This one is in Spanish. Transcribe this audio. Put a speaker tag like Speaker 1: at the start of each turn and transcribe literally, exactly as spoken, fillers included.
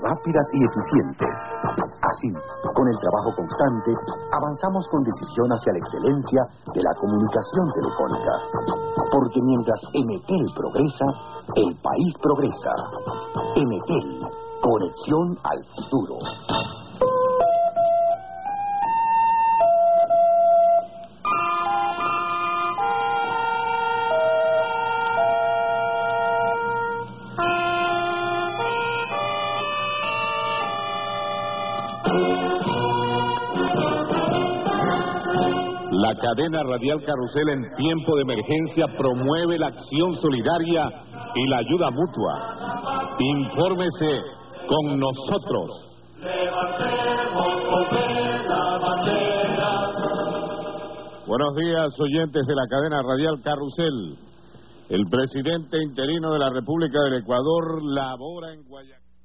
Speaker 1: rápidas y eficientes. Así, con el trabajo constante, avanzamos con decisión hacia la excelencia de la comunicación telefónica. Porque mientras Emetel progresa, el país progresa. Emetel, conexión al futuro.
Speaker 2: La cadena radial Carrusel en tiempo de emergencia promueve la acción solidaria y la ayuda mutua. Infórmese con nosotros. Levantemos la bandera. Buenos días, oyentes de la cadena radial Carrusel. El presidente interino de la República del Ecuador labora en Guayaquil.